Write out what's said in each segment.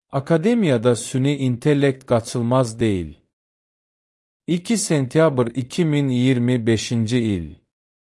Akademiyada süni intellekt qaçılmaz deyil. 2 sentyabr 2025-ci il.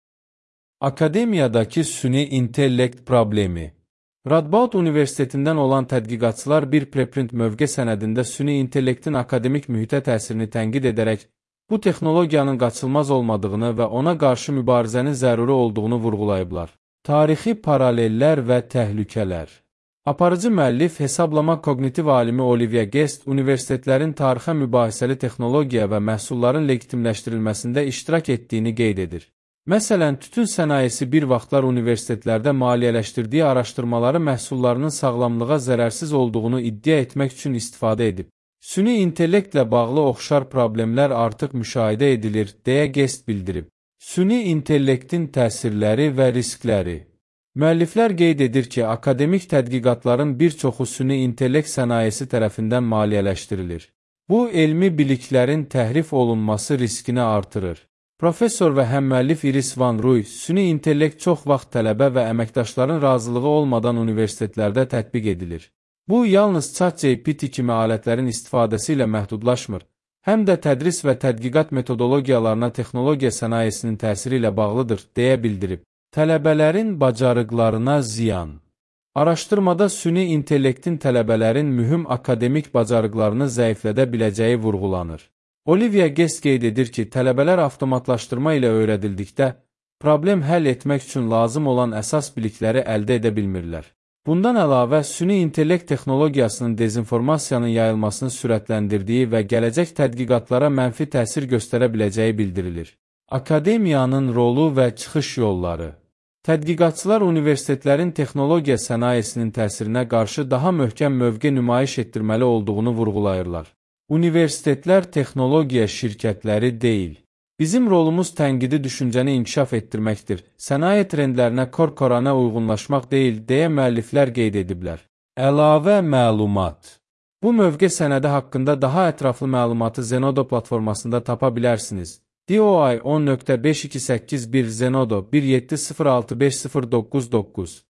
Akademiyadakı süni intellekt problemi. Radboud Universitetindən olan tədqiqatçılar bir preprint mövqe sənədində süni intellektin akademik mühitə təsirini tənqid edərək, bu texnologiyanın qaçılmaz olmadığını və ona qarşı mübarizənin zəruri olduğunu vurğulayıblar. Tarixi paralellər və təhlükələr. Aparıcı müəllif, hesablama koqnitiv alimi Olivier Guest, universitetlərin tarixə mübahisəli texnologiya və məhsulların legitimləşdirilməsində iştirak etdiyini qeyd edir. Məsələn, tütün sənayesi bir vaxtlar universitetlərdə maliyyələşdirdiyi araşdırmaları məhsullarının sağlamlığa zərərsiz olduğunu iddia etmək üçün istifadə edib. Süni intellektlə bağlı oxşar problemlər artıq müşahidə edilir, deyə Guest bildirib. Süni intellektin təsirləri və riskləri. Müəlliflər qeyd edir ki, akademik tədqiqatların bir çoxu süni intellekt sənayesi tərəfindən maliyyələşdirilir. Bu, elmi biliklərin təhrif olunması riskini artırır. Professor və həmmüəllif Iris Van Rooy, süni intellekt çox vaxt tələbə və əməkdaşların razılığı olmadan universitetlərdə tətbiq edilir. Bu, yalnız ChatGPT kimi alətlərin istifadəsi ilə məhdudlaşmır, həm də tədris və tədqiqat metodologiyalarına texnologiya sənayesinin təsiri ilə bağlıdır, deyə bildirib. Tələbələrin bacarıqlarına ziyan. Araşdırmada süni intellektin tələbələrin mühüm akademik bacarıqlarını zəiflədə biləcəyi vurğulanır. Olivier Guest qeyd edir ki, tələbələr avtomatlaşdırma ilə öyrədildikdə, problem həll etmək üçün lazım olan əsas bilikləri əldə edə bilmirlər. Bundan əlavə, süni intellekt texnologiyasının dezinformasiyanın yayılmasını sürətləndirdiyi və gələcək tədqiqatlara mənfi təsir göstərə biləcəyi bildirilir. Akademiyanın rolu və çıxış yolları. Tədqiqatçılar universitetlərin texnologiya sənayesinin təsirinə qarşı daha möhkəm mövqe nümayiş etdirməli olduğunu vurğulayırlar. Universitetlər texnologiya şirkətləri deyil. Bizim rolumuz tənqidi düşüncəni inkişaf etdirməkdir. Sənaye trendlərinə kor-korana uyğunlaşmaq deyil, deyə müəlliflər qeyd ediblər. Əlavə məlumat. Bu mövqe sənədi haqqında daha ətraflı məlumatı Zenodo platformasında tapa bilərsiniz. DOI 10.5281 Zenodo 170650999